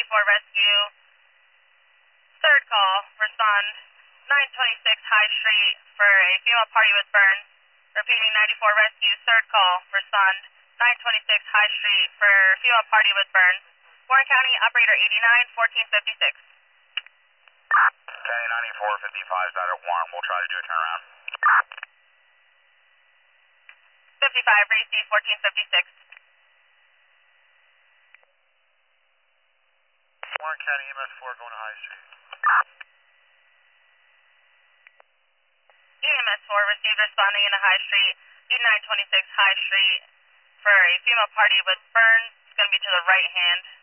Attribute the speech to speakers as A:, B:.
A: 94 rescue. Third call, respond 926 High Street for a female party with burns. Repeating 94 rescue, third call, respond 926 High Street for female party with burns. Warren County, operator 89, 1456.
B: Okay, 9455 is out at Warren. We'll try to do a turnaround.
A: 55, receive 1456.
B: Warren County EMS 4 going to High Street.
A: EMS 4 received responding into High Street, E926 High Street for a female party with burns. It's going to be to the right hand.